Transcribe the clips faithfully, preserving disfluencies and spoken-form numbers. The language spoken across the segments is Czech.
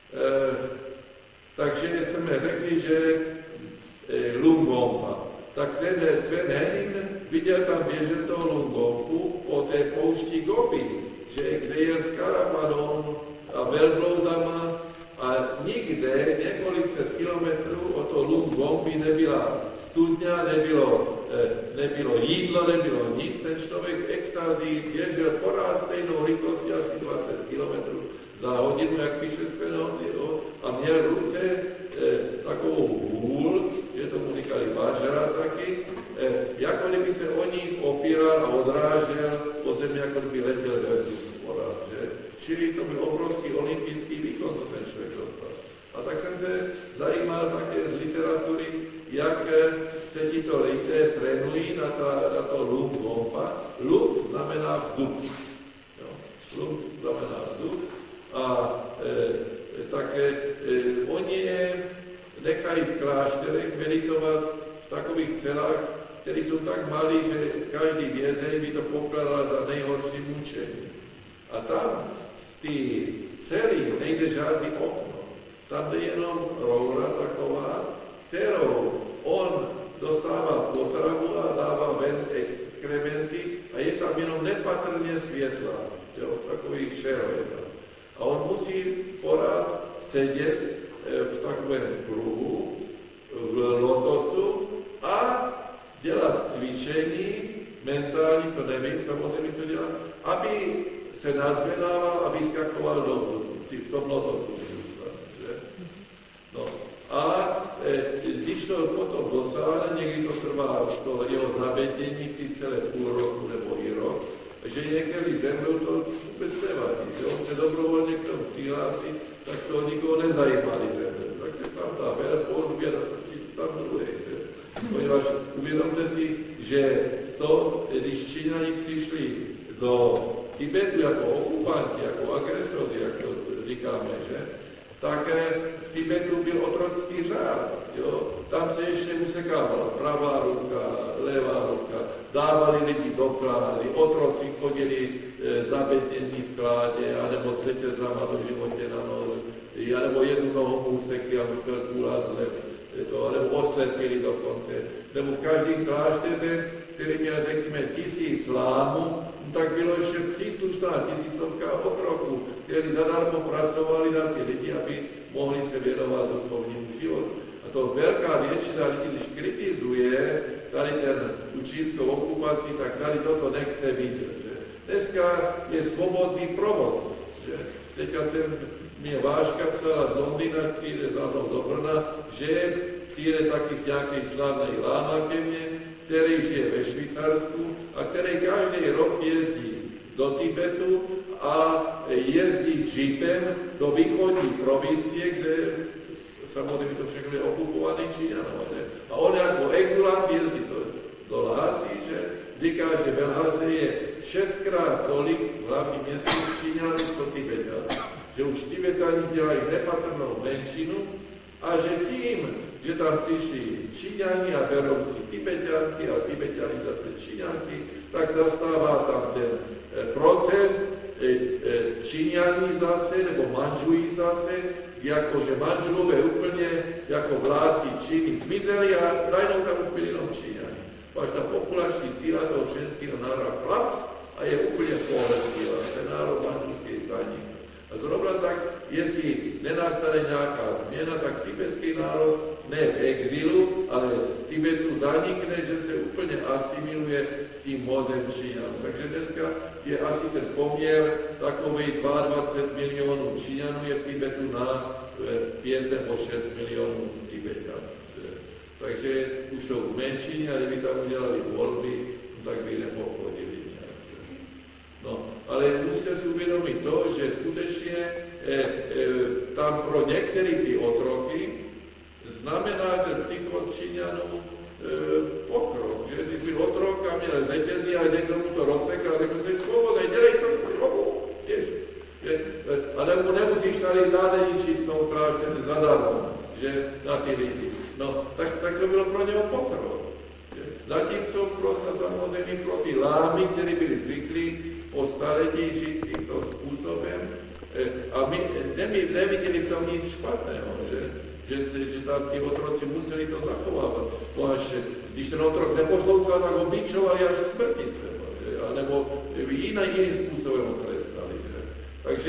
takže jsme řekli, že e, Lungompa. Tak ten Sven Henin viděl tam běžet toho Lungompu po té poušti Gobi, že kde jel s karavanou a velbloudama a nikde několik set kilometrů od toho Lungompy nebyla studňa, nebylo, e, nebylo jídlo, nebylo nic. Ten člověk v extázii běžel poráz stejnou rychlostí asi dvacet kilometrů za hodinu, jak píše Sven Henin, a měl v ruce e, takovou hůl, že tomu říkali bažera taky, e, jako kdyby se o ní opíral a odrážel po zemi, jako kdyby letěl ve vzduchu poráz, že? Čili to byl obrovský olympijský výkon, co ten člověk dostal. A tak jsem se zajímal také z literatury, jak se tito lidé trénují na, ta, na to Lungompa. Lung znamená vzduch. Jo? Lung znamená vzduch. A e, také e, oni je nechali v klášterech meditovat v takových celách, které jsou tak malé, že každý vězeň by to pokládal za nejhorší mučení. A tam z té cely nejde žádný okno. Tam jde jenom roura taková, kterou on dostává potravu a dává ven exkrementy a je tam jenom nepatrně světla, jo, takový šero je tam. A on musí pořád sedět v takovém kruhu, v lotosu a dělat cvičení, mentální, to nevím, samozřejmě co dělat, aby se nazvedával a vyskakoval do vzduchu, v tom lotosu vyrůstal, že? No. A e, když to potom dosáhne, někdy to trvá to jeho zabědění v té celé půl roku nebo i rok, že některý zemřel, to vůbec nevadí, že on se dobrovolně k tomu přihlásí, tak to nikoho nezajímá, když zemřel. Tak se tam dá velpohodbě a stačí se tam druhý. Poněvadž uvědomte si, že to, když Číňani přišli do Tibetu jako okupanti, jako agresori, jak to říkáme, že? Tak v Tibetu byl otrocký řád, jo? Tam se ještě usekávala pravá ruka, levá ruka, dávali lidi do klády, otroci chodili e, zabednění v kládě, anebo s řetězama do životě na nohu, anebo jednu nohu mu usekli a musel kůla zlev, to, nebo oslepili dokonce, nebo v každém klášteře, který měl, řekněme, tisíc lámů, tak bylo ještě příslušná tisícovka otroků, kteří zadarmo pracovali na ty lidi, aby mohli se věnovat duchovnímu životu. A to velká většina lidí, když kritizuje tady ten, tu čínskou okupaci, tak tady toto nechce vidět. Že? Dneska je svobodný provoz. Že? Teďka jsem, mě Váška psala z Londýna, přijde za mnou do Brna, že přijde taky z nějakej slavnej láma ke mně, který žije ve Švýcarsku a který každý rok jezdí do Tibetu a jezdí džipem do východní provincie, kde samozřejmě to všechno je okupovaný Číňané. A on jako exilant jezdí do, do Lhasy, že říká, že v Lhase je šestkrát tolik v hlavním městě Číňanů, co Tibetanů. Že už Tibetani dělají nepatrnou menšinu a že tím, že tam přišli Číňani a berou si Tibeťanky a Tibeťani zase Číňanky, tak nastává tam ten proces číňanizace nebo manžuizace, jakože manžulové úplně jako vládci Číny zmizeli a najednou tam už byli jenom Číňani. Až ta populační síla toho čínského národa chlaps a je úplně pohledila, ten národ manželský zanikl. A zrovna tak, jestli nenastane nějaká změna, tak tibetský národ ne v exilu, ale v Tibetu zanikne, že se úplně asimiluje s tím modem Číňanů. Takže dneska je asi ten poměr takový dvacet dva milionů Číňanů je v Tibetu na pět nebo šest milionů Tibetanů. Takže už jsou v menšině a kdyby tam udělali volby, tak by nepochodili nějak. No, ale musíte si uvědomit to, že skutečně e, e, tam pro některé ty otroky znamená ten příchod Číňanů e, pokrok, že když byl otrok a měl řetězí a někdo mu to rozsekl a řekl si svobodný, dělej co si obu, a nebo nemusíš tady nádejčit v tom klášteře zadarmo, že na ty lidi. No, tak, tak to bylo pro něho pokrok. Zatímco prostě samozřejmě pro ty lámy, které byli zvyklí po staletí žít tímto způsobem, A my nevideli v tom nic špatného, že, že, že tam tí otroci museli to zachovávat. No až, když ten otrok neposlouchal, tak ho bičovali až smrti třeba, že, alebo jiný, jiným způsobem ho trestali. Že. Takže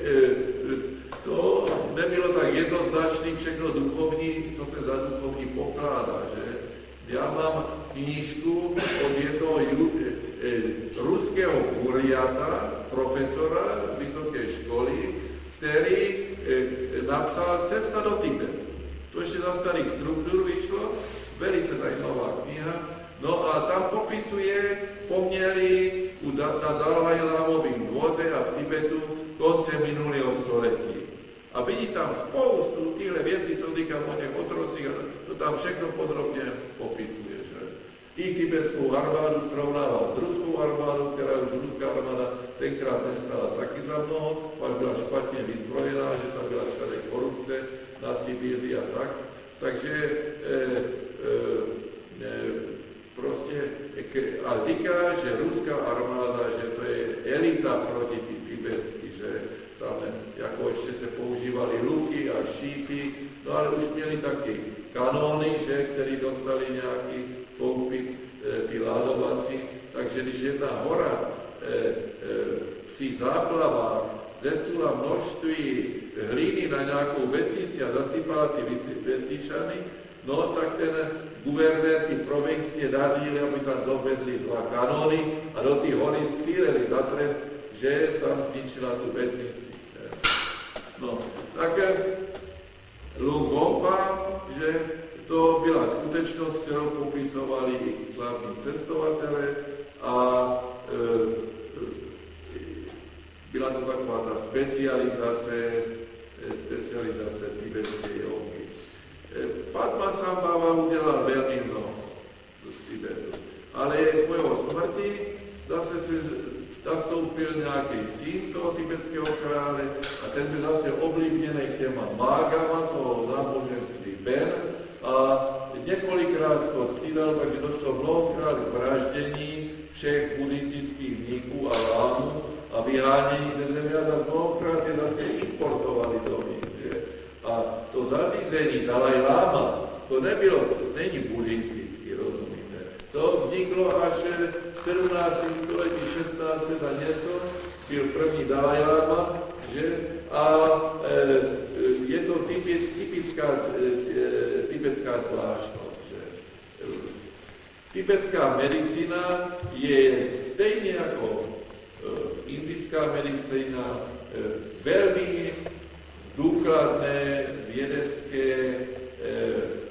to nebylo tak jednoznačné všechno duchovní, co se za duchovní pokládá. Že. Já mám knížku od jednoho ruského kuriata, profesora vysoké školy, který napsal Cesta do Tibetu. To ještě za starých struktur vyšlo, velice zajímavá kniha. No a tam popisuje poměry na Dalajlámových dvoře a v Tibetu konce minulého století. A vidí tam spoustu těchto věcí, co říkám o těch otrocích, to tam všechno podrobně popisuje. Že? I tibetskou armádu srovnával s ruskou armádou, která už ruská armáda tenkrát nestála taky za mnoho, pak byla špatně vyzbrojená, že tam byla všade korupce na Sibíři a tak. Takže e, e, e, prostě a říká, že ruská armáda, že to je elita proti tibetsky, že tam jako ještě se používaly luky a šípy, no ale už měli taky kanóny, že, který dostali nějaký koupit e, ty ládovací, takže když jedna hora e, e, v těch záplavách zesula množství hlíny na nějakou vesnici a zasypala ty vesničany, no tak ten guvernér ty provincie dařil, aby tam dovezli dva kanóny a do ty hory stříleli za trest, že tam zničila tu vesnici. No, tak Lungompa, že to byla skutečnost, kterou popisovali i slavní cestovatele a e, byla to taková ta specializace, specializace tibetské jogy. Padmasambhava udělal velmi mnoho v Tibetu, ale po jeho smrti zase se nastoupil nějaký syn toho tibetského krále a ten byl zase ovlivněný těma mágama toho náboženství Ben a několikrát to střídal, takže došlo mnohokrát k vraždění všech buddhistických mníchů a lámů a vyhánění ze země a mnohokrát je zase importovali do nich. A to zařízení Dalaj Lama, to nebylo, není buddhistický, rozumíte. To vzniklo až v sedmnáctém století, šestnáctém a něco, byl první Dalaj Lama, že? A e, je to typická, e, tibetská zvláštnost. Že? Tibetská medicína je stejně jako e, indická medicína e, velmi důkladné, vědecké, e, e,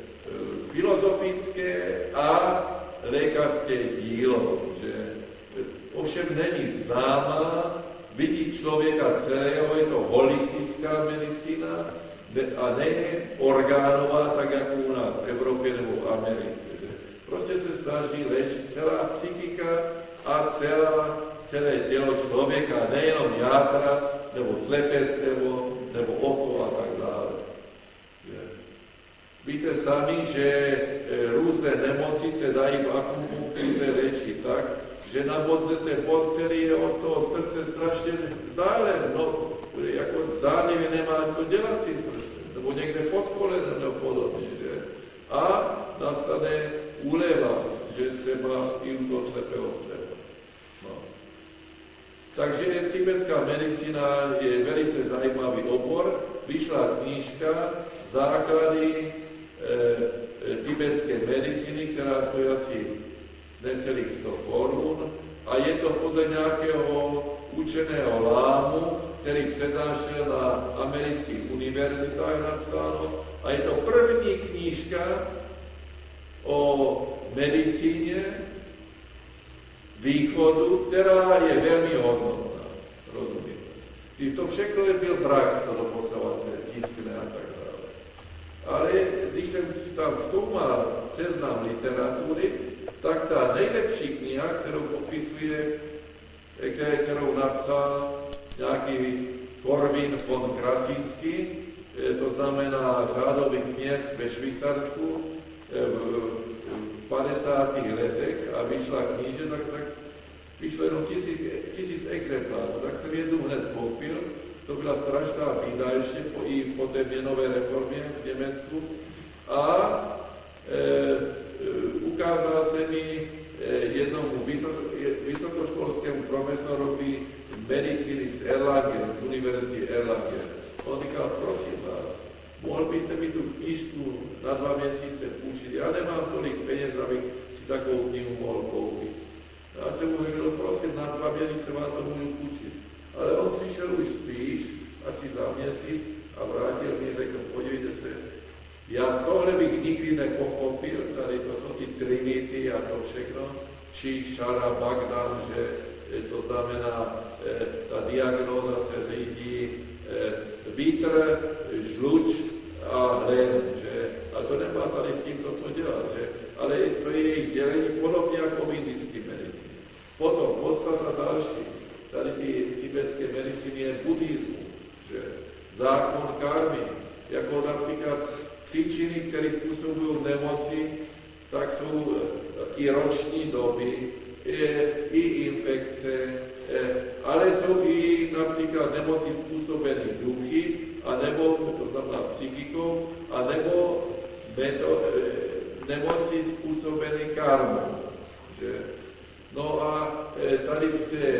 filozofické a lékařské dílo. Že? Ovšem není známá, vidí člověka celého, je to holistická medicína a ne orgánová, tak jako u nás v Evropě nebo v Americe. Že? Prostě se snaží léčit celá psychika a celá, celé tělo člověka, nejenom játra, nebo slepec, nebo, nebo oko a tak dále. Že? Víte sami, že různé nemoci se dají v akupunktuře léčit tak, že nabodnete bod, který je od toho srdce strašně vzdálen, no, jako zdánlivě nemá co dělat s tím srdcem, nebo někde pod kolenem nebo podobně, že? A nastane úleva, že třeba i u toho slepého slepa. No. Takže tibetská medicína je velice zajímavý obor. Vyšla knížka Základy e, e, tibetské medicíny, která stojí asi necelých sto korun a je to podle nějakého učeného lámu, který přednášel na amerických univerzitách napsáno a je to první knížka o medicíně východu, která je velmi hodnotná. Rozumíte? I to všechno je byl brak, co doposava se tiskne a tak dále. Ale když jsem tam zkoumal seznam literatury, tak ta nejlepší kniha, kterou popisuje, kterou napsal nějaký Korvin von Krasinsky, to znamená řádový kněz ve Švýcarsku v padesátých letech a vyšla kníže, tak, tak vyšlo jenom tisíc, tisíc exemplárů, tak jsem jednu hned koupil to byla strašná bída ještě po, i po té měnové reformě v Německu. A e, e, ukázal se mi e, jednomu vysokoškolskému profesorovi medicíny z Erlangen, z univerzity Erlangen. On říkal, prosím vás, mohl byste mi tu knížku na dva měsíce půjčit? Já nemám tolik peněz, abych si takovou knihu mohl koupit. Já jsem mu řekl, prosím, na dva měsíce vám to můžu půjčit. Ale on přišel už spíš, asi za měsíc, a vrátil mi a řekl, podívejte se, já tohle bych nikdy nepochopil, tady toto, ty trinity a to všechno, či šara Bagdan, že to znamená, ta diagnóza se řídí vítr, žluč a len, že, a to nemá tady s tím to, co dělá, že, ale to je jejich dělení podobně jako v indické medicíně. Potom podstata další, tady ty tibetské medicíny je buddhismus, že zákon karmy, jako například příčiny, které způsobují nemoci, tak jsou i roční doby, i infekce, ale jsou i například nemoci způsobené duchy, anebo, to znamená psychikou, anebo nemoci způsobené karmou. Že? No a tady v té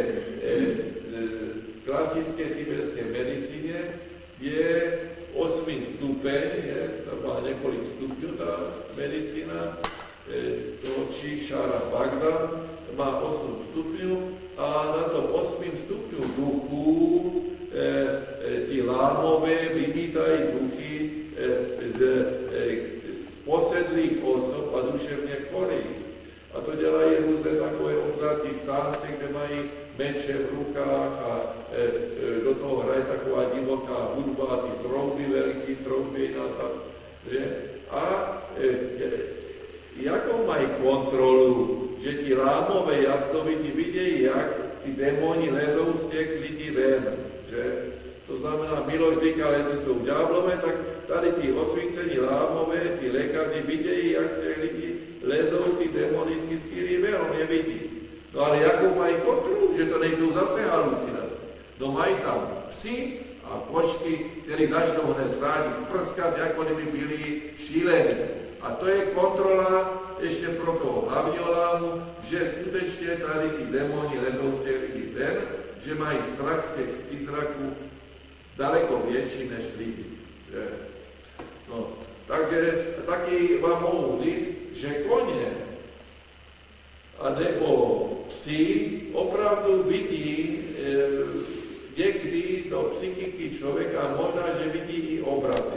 klasické tibetské medicíně je osmý stupeň, je, tam má několik stupňů ta medicína, to či šara Bagdan, má osm stupňů a na tom osmém stupňu duchů e, e, ty lámové vymítají duchy e, z, e, z posedlých osob a duševně chorých. A to dělají různé takové obřady v tánce, kde mají meče v rukách a e, e, do toho hraje taková divoká hudba a ty trouby, velký trouby na tam, že? A e, e, jakou mají kontrolu, že ti lámové jasnovidí vidějí, jak ty démoni lezou z těch lidí ven, že? To znamená, Miloš říká, že jsou ďáblové, tak tady ty osvícení lámové, ty lékaři vidějí, jak se lidi lezou ty démonické síly ven, on je vidí. No ale jakou mají kontrolu, že to nejsou zase halucinace. No mají tam psy a kočky, které začnou hned řádit, prskat, jako kdyby byli šílení. A to je kontrola ještě pro toho hlavního lámu, že skutečně tady ty démoni lezou z těch lidí ven, že mají strach z těch přízraků daleko větší než lidi. Že? No, takže taky vám mohu říct, že koně a nebo psi opravdu vidí e, někdy do psychiky člověka a možná, že vidí i obraty.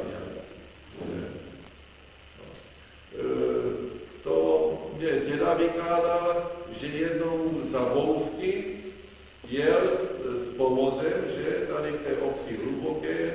To mě děda vykládal, že jednou za bouřky jel s povozem, že tady v té obci hluboké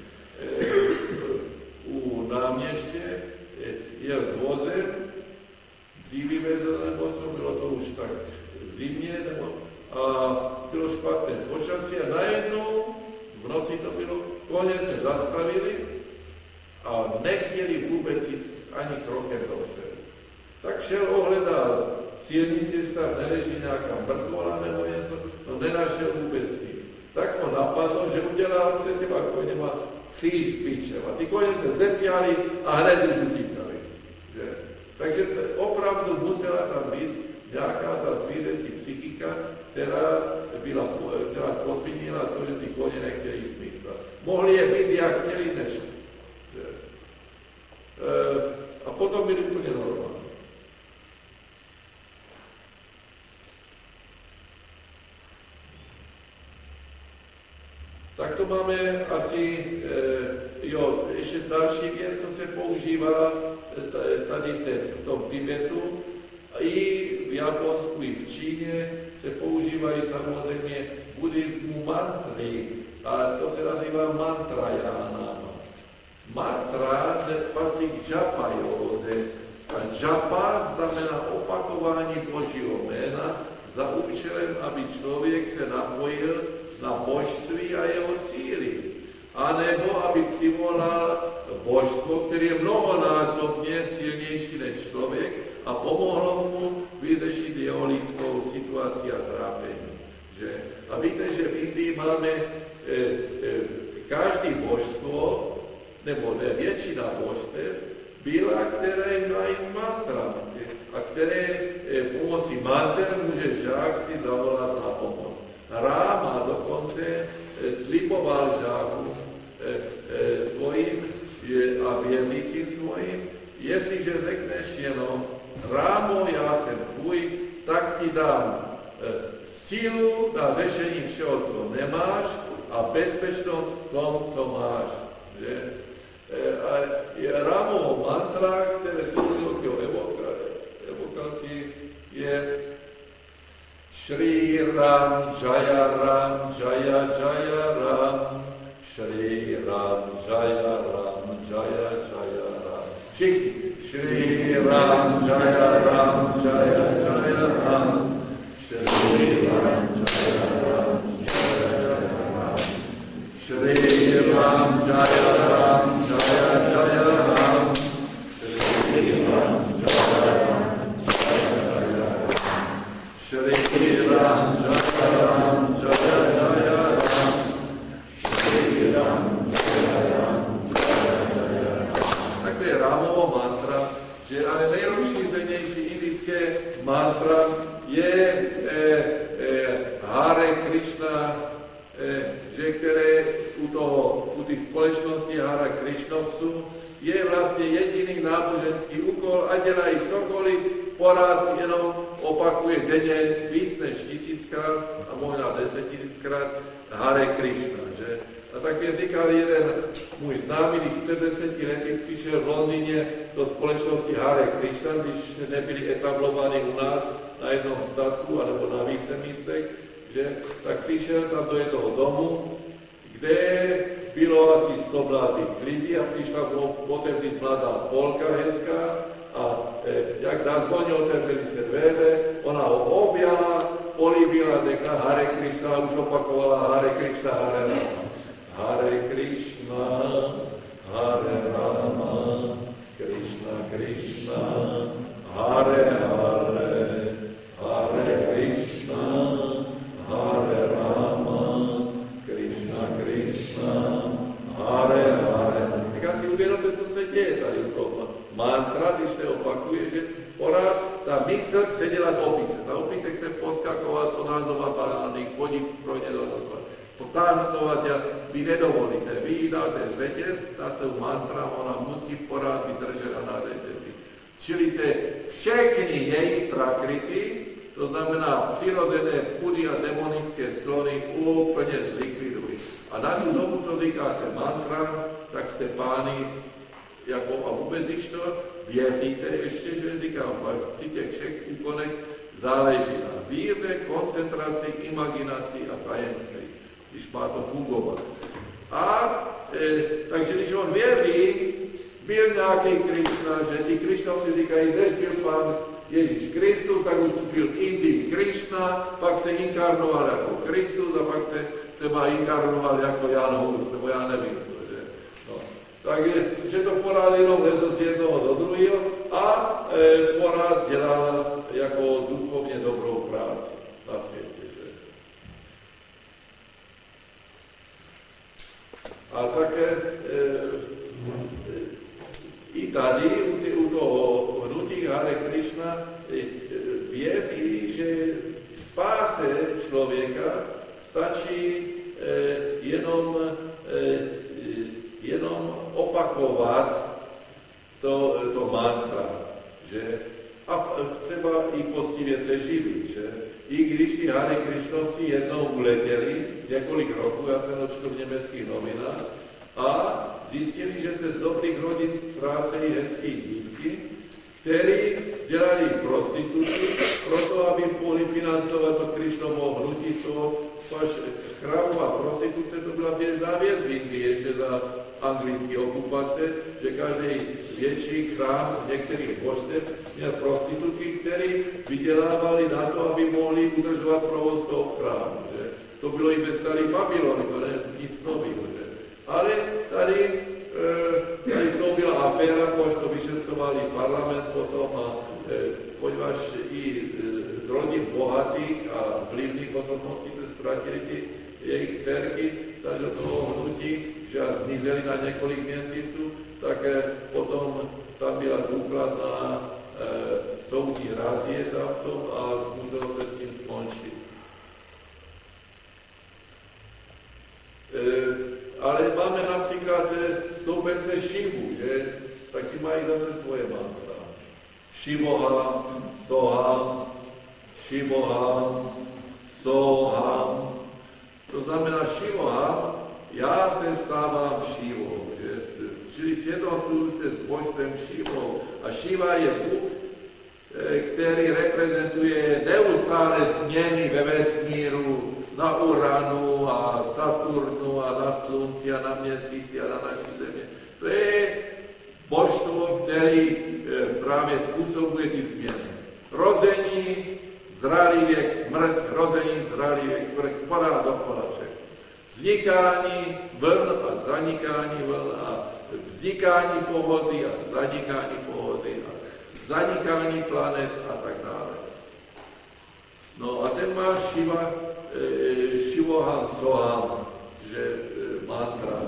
u náměště jel s vozem, dříví vezl, nebo co, bylo to už tak v zimě, nebo, a bylo špatné počasí a najednou, v noci to bylo, koně se zastavili a nechtěli vůbec jít ani krokem dopředu. Tak šel ohledal silnici, jestli tam neleží nějaká mrtvola nebo něco, no nenašel vůbec nic. Tak ho napadlo, že udělal před těma koněma kříž bičem a ty koně se zepěli a hned už utíkali. Takže opravdu musela tam být nějaká ta zvířecí psychika, která, byla, která podmínila to, že ty koně nechtěli jít z místa. Mohli je být, jak chtěli, než. A potom byli úplně normální. Tak to máme asi, jo, ještě další věc, co se používá tady v, té, v tom Tibetu. I v Japonsku, i v Číně se používají samozřejmě buddhismu mantry, a to se nazývá mantrajana. Mantra patří k japa józe. A japa znamená opakování Božího jména za účelem, aby člověk se napojil na božství a jeho síly. A nebo aby přivolal božstvo, které je mnohonásobně silnější než člověk a pomohlo mu vyřešit jeho lidskou situaci a trápení. Že? A víte, že v Indii máme e, e, každý božstvo, nebo ne, většina božstev, byla, které mají mantra, a které e, pomocí manter může žák si zavolat na pomoc. Ráma dokonce e, sliboval žáku e, e, svojim e, a věrnicím svojim, jestliže řekneš jenom Rámo, já jsem tvůj, tak ti dám e, sílu na řešení všeho, co nemáš, a bezpečnost v tom, co máš. Že? E, a je Rámovo mantra, které sloužilo k evokaci, je Shri Ram Jaya Ram Jaya Jaya Ram, Shri Ram Jaya Ram Jaya Jaya Ram. Všichni. Shri Ram Jaya Ram Jaya Jaya Ram, Shri Ram Jaya Ram Jaya Jaya Ram, Shri Ram Jaya Ram Jaya Jaya Ram, Shri Ram Jaya Ram Jaya Jaya Ram, Shri Ram Jaya Ram Jaya Jaya Ram, Shri Ram Jaya Ram Jaya Jaya Ram. Tak to je Rámovo mantra, že ale nejrozšířenější indické mantra je eh, eh, Hare Krishna, eh, že které u, toho, u té společnosti Hare Krishnovců je vlastně jediný náboženský úkol a dělají cokoliv, pořád jenom opakuje denně víc než tisíckrát a možná desetisíckrát Hare Krishna. Že? A tak mě říkal jeden můj známý, když před deseti lety přišel v Londýně do společnosti Hare Krishna, když nebyli etablovaní u nás na jednom statku anebo na více místech, že, tak přišel tam do jednoho domu, kde bylo asi sto mladých lidí a přišla otevřít mladá Polka hezká a e, jak zazvonil, otevřeli se dveře, ona ho objala, políbila, řekla Hare Krishna a už opakovala Hare Krishna, Hare Rama. Hare Krishna, Hare Rama, Krishna Krishna, Hare Hare, Hare Krishna, Hare Rama, Krishna Krishna, Hare Hare. Tak asi uvědomte, co se děje tady u toho mantra, když se opakuje, že pořád ta mysl chce dělat opice. Ta opice chce poskakovat, ponázovat banány, chodit pro ně do toho, potancovat, a vy nedovolíte. Vy dáte řetěz, dáte mantra, ona musí pořád být držena na řetězi. Čili se všechny její prakrity, to znamená přirozené pudy a demonické sklony, úplně zlikvidují. A na tu dobu, co říkáte mantra, tak jste pány, jako, a vůbec když to věříte ještě, že říkám, v těch všech úkonech záleží na víře, koncentraci, imaginaci a tajemství, když má to fungovat. A e, takže když on věří, byl nějaký Krishna, že ty Krishnovci říkají, než byl pán Ježíš Kristus, tak už byl Indi Krishna, pak se inkarnoval jako Kristus a pak se třeba inkarnoval jako Jan Hus, nebo já nevím co, že? No. Takže že to pořád jenom lezl z jednoho do druhého a e, pořád dělal jako duchovně dobrou práci na světě. Že? A také e, i tady u, u toho hnutí Hare Krishna e, věří, že spáse člověka stačí e, jenom, e, jenom opakovat to, to mantra, že? A třeba i poctivě se živí, že? I když ty Hare Krishnovci jednou uletěli, několik roků, já jsem to čtu v německých novinách, a zjistili, že se z dobrých rodin ztrácejí hezký dívky, který dělali prostituci, proto aby mohli financovat to Krishnovo hnutí z toho, až chrámová prostituce, to byla běžná věc v Indii, ještě za anglické okupace, že každý větší chrám některých božstev měl prostitutky, který vydělávali na to, aby mohli udržovat provoz toho chrámu. Že? To bylo i ve starý Babylonu, to je nic nového. Že? Ale tady, e, tady z toho byla aféra, až to vyšetřovali parlament potom a e, poněvadž i e, z rodin bohatých a vlivných osobností se vrátili ty jejich dcerky tady do toho hnutí, že zmizeli na několik měsíců, tak potom tam byla důkladná e, soudní razie tam v tom a muselo se s tím skončit. E, ale máme například stoupence Šivu, že taky mají zase svoje mantra. Šivoham, Soham, Šivoham, Soham. To znamená Šivoham, já se stávám Šivou, že? Čili sjednocuju se s božstvem Šivou. A Šiva je Bůh, který reprezentuje neustále změny ve vesmíru, na Uranu a Saturnu a na Slunci a na Měsíci a na naší Země. To je božstvo, který právě způsobuje ty změny. Rození, zralý věk, smrt, rození, zralý věk, smrt, padá do polaček. Vznikání vln a zanikání vln a vznikání pohody a zanikání pohody a zanikání planet a tak dále. No a ten má Šiva, e, Šivoham Soham, že e, mantra.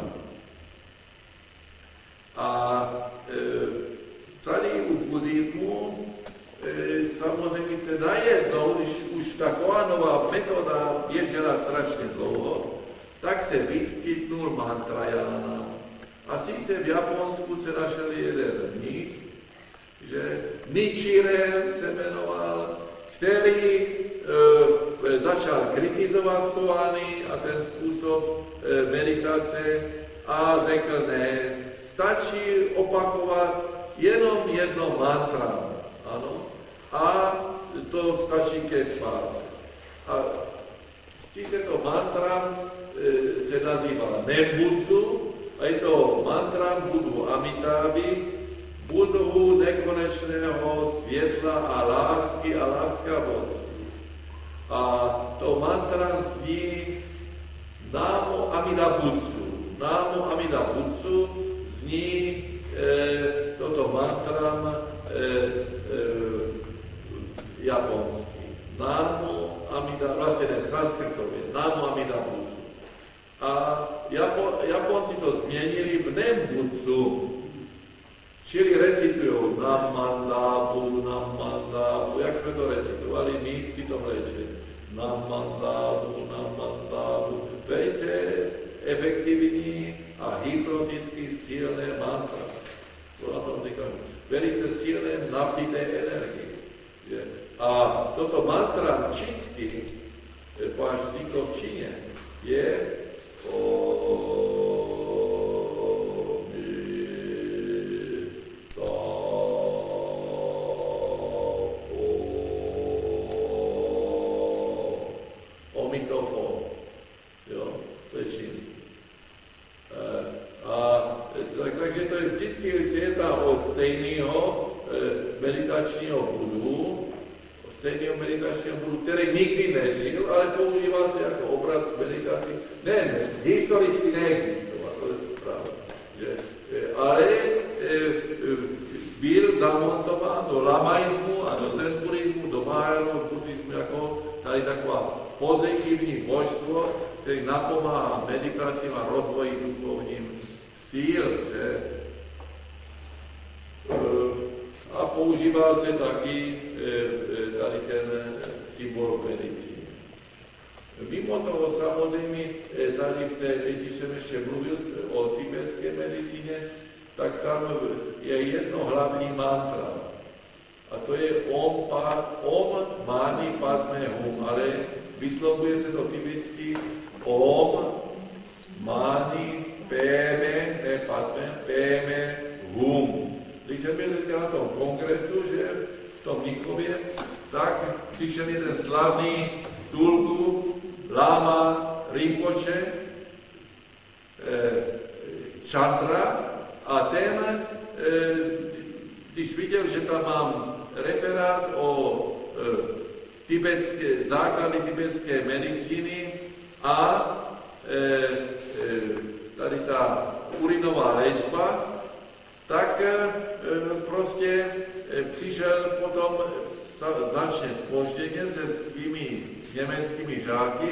A e, tady u buddhismu e, samozřejmě se najednou, když už taková nová metoda běžela strašně dlouho, tak se vyskytnul mantrajana. A sice v Japonsku se našel jeden mních, že Nichiren se jmenoval, který e, začal kritizovat koany a ten způsob e, meditace a řekl ne, stačí opakovat jenom jedno mantra, ano, a to stačí ke spáse. A sice to mantra e, se nazývá Nembutsu, a je to mantra Buddhu Amitabhy, Buddhu nekonečného světla a lásky a láskavosti. A to mantra zní Namo Amida Butsu. Namo Amida Butsu zní e, toto mantra e, e, japonský. Namo Amida, vlastně ne, sanskritově. Namo Amida Butsu. A Japo, Japonci to změnili v Nembutsu. Čili recitujou Namandabu, Namandabu, jak jsme to recitovali my při tom léčení. Namandabu, Namandabu, velice efektivní a hypnoticky silné mantra. To na tom říkám. Velice silné napité energie. Že? A toto mantra čínsky, až vzniklo v Číně, je o Omitofo, jo, to je čínský. E, a tak, takže to je vždycky světa od stejného e, meditačního budu, od stejného meditačního budu, který nikdy nežil, ale používal se jako obraz k meditaci. Ne, ne, historicky neexistoval, to je pravda. Že, e, ale e, e, byl zamontován do lamaismu a do zen buddhismu, do mahajánského buddhismu jako tady taková pozitivní božstvo, který napomáhá meditacím a rozvoji duchovním síl, že? A používal se taky tady ten symbol medicíny. Mimo toho samozřejmě, tady v té, když jsem ještě mluvil o tibetské medicíně, tak tam je jedno hlavní mantra. A to je Om, pa, om Mani Padme Hum, ale vyslovuje se to tibetsky Om Mani Peme, ne Padme, Peme Hum. Když jsem byl na tom kongresu, že v tom Mnichově, tak přišel jeden slavný Tulku, Lama Rinpoche, eh, Chandra, a ten, eh, když viděl, že tam mám referát o eh, tibetské, základy tibetské medicíny a e, e, tady ta urinová léčba, tak e, prostě e, přišel potom značně zpožděně se svými německými žáky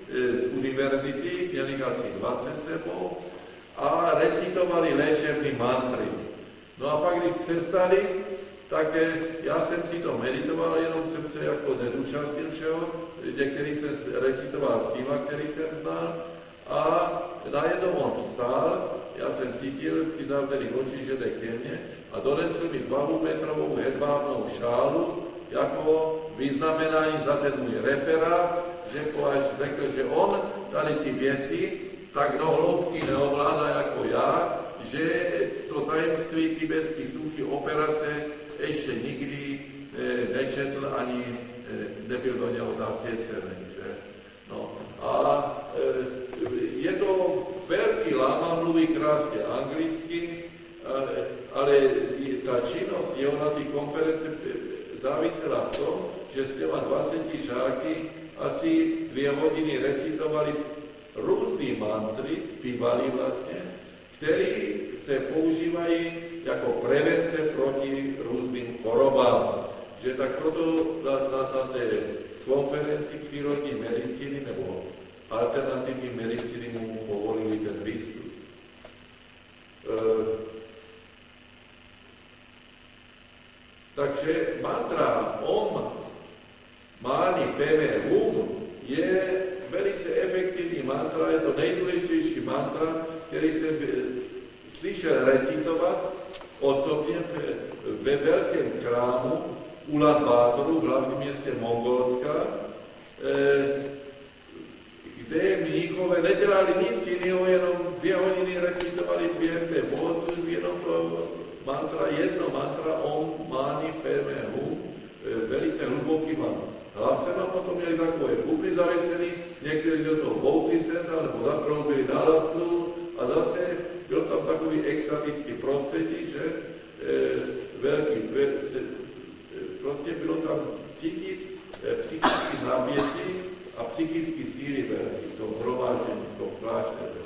z univerzity, měli asi dvacet sebou a recitovali léčebné mantry. No a pak, když přestali, tak já jsem si to meditoval, jenom jsem se jako nezúčastnil všeho, některý jsem recitoval s nima, který jsem znal, a najednou on vstal, já jsem cítil při zavřených očích, že jde ke mně a donesl mi dvoumetrovou hedvábnou šálu jako vyznamenání za ten můj referát, že až řekl, že on tady ty věci tak do hloubky neovládá jako já, že to tajemství tibetské suchy operace ještě nikdy e, nečetl ani e, nebyl do něho zasvěcený. Že? No. A e, je to velký lama, mluví krásně anglicky, ale, ale ta činnost jeho na té konference závisela v tom, že s těma dvaceti žáky asi dvě hodiny recitovali různé mantry, zpívali vlastně, které se používají jako prevence proti různým chorobám. Že tak proto na, na, na té konferenci přírodní medicíny nebo alternativní medicíny mu povolili ten výstup. E, takže mantra Om Mani Padme Hum je velice efektivní mantra, je to nejdůležitější mantra, který jsem slyšel recitovat osobně ve velkém chrámu Ulan Bátoru, v hlavním městě Mongolska, kde mníchové nedělali nic jiného, jenom dvě hodiny recitovali během té bohoslužby, jenom to mantra, jedno mantra Om Mani Padme Hum, velice hluboký mantra. Hlasem a potom měli takové bubny zavesený, někteří do toho boutli se tam, nebo zatroubili na hlasu a zase byl tam takový extatický prostředí, že e, velký, ve, se, e, prostě bylo tam cítit e, psychický napětí a psychický síly v tom hromáždění, v tom klášteře.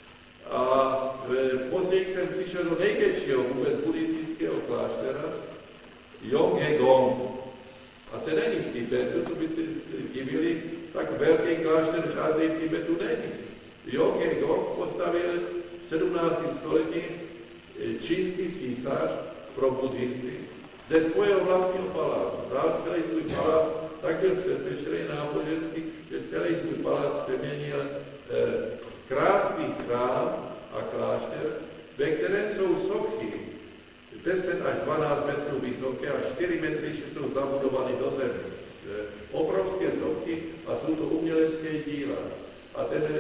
A e, později jsem přišel do největšího vůbec buddhistického kláštera, Yonghe-gong. A to není v Tibetu, to by si divili, tak velký klášter žádný v Tibetu není. Yonghe-gong postavil v sedmnáctém století čínský císař pro buddhisty ze svého vlastního paláce. Dal celý svůj palác, tak byl přesvědčený náboženský, že celý svůj palác přeměnil eh, krásný chrám a klášter, ve kterém jsou sochy deset až dvanáct metrů vysoké a čtyři metry jsou zabudovány do země. Obrovské sochy a jsou to umělecké díla. A ten e,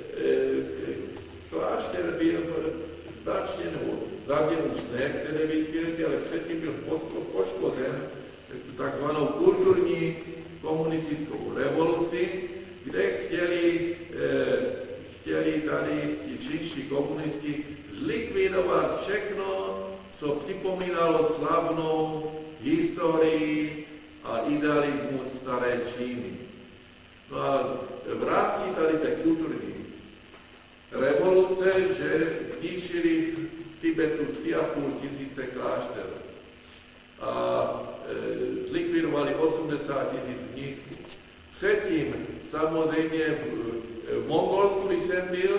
e, klášter byl značně, nebo závěr už ne, které byl, ale předtím byl poškozen takzvanou kulturní komunistickou revoluci, kde chtěli, e, chtěli tady ti čínští komunisti zlikvidovat všechno, co připomínalo slavnou historii a idealismus staré Číny. No a v rámci tady té kulturní revoluce, že zničili v Tibetu tři a půl tisíce klášterů a e, zlikvidovali osmdesát tisíc mnichů. Předtím samozřejmě v, v Mongolsku, když jsem byl,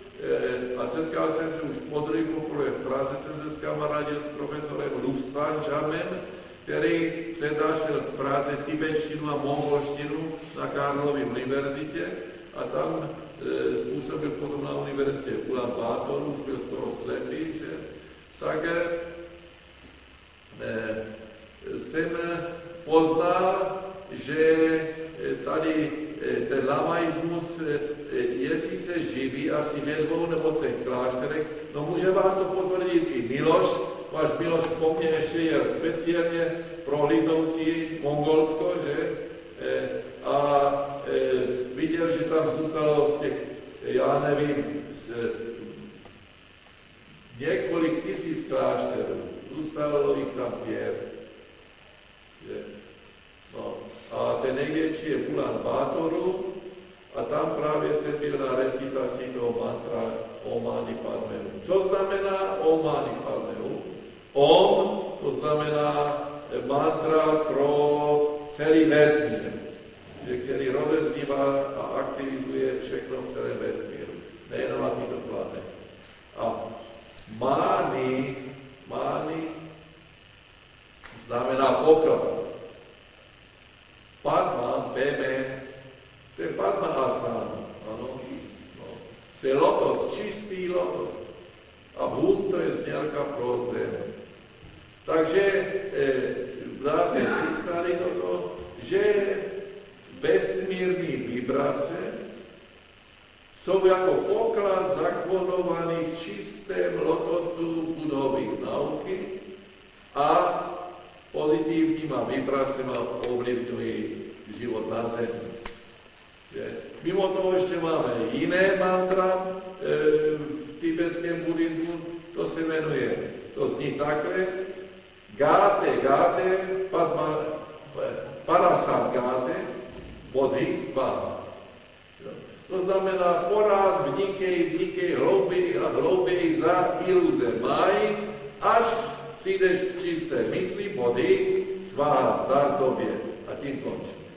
a setkal jsem se už v Modrý poprvé v Praze, jsem se skamarádil s profesorem Lusanžamem, který přednášel v Praze tibetštinu a mongolštinu na Karlově univerzitě a tam e, působil potom na univerzitě Ulan Bátor, už byl skoro slepý, že? Tak e, jsem poznal, že tady ten lamaismus je sice živý, asi ve dvou nebo třech klášterech, no může vám to potvrdit i Miloš, váš Miloš po mně ještě jel speciálně prohlídnoucí Mongolsko, že? A viděl, že tam zůstalo z těch, já nevím, několik tisíc klášterů, zůstalo jich tam pět. No. A ten největší je Ulan Bátoru a tam právě jsem byl na recitaci toho mantra Om Mani Padme Hum. Co znamená Om Mani Padme Hum? Om, to znamená mantra pro celý vesmír, který rozeznívá a aktivizuje všechno v celém vesmíru, nejenom na této planetě. A mány, mány znamená poklad. Padma, Beme, to je Padma Asana, ano. No. To je lotos, čistý lotos. A Bhum to je znělka pro zem. Takže e, dá se představit toto, že vesmírné vibrace jsou jako poklad zakodovaný v čistém lotosu budových nauky a pozitivníma vibracema ovlivňují život na Zemi. Že? Mimo toho ještě máme jiné mantra e, v tibetském buddhismu, to se jmenuje, to zní takhle, Gáte, gáte, padma, parasat gáte, bodhistva. To znamená, porád vnikej, vnikej, hlouběji a hlouběji za iluze mají, až přijdeš k čisté mysli, body, svá, zdar tobě. A tím končí.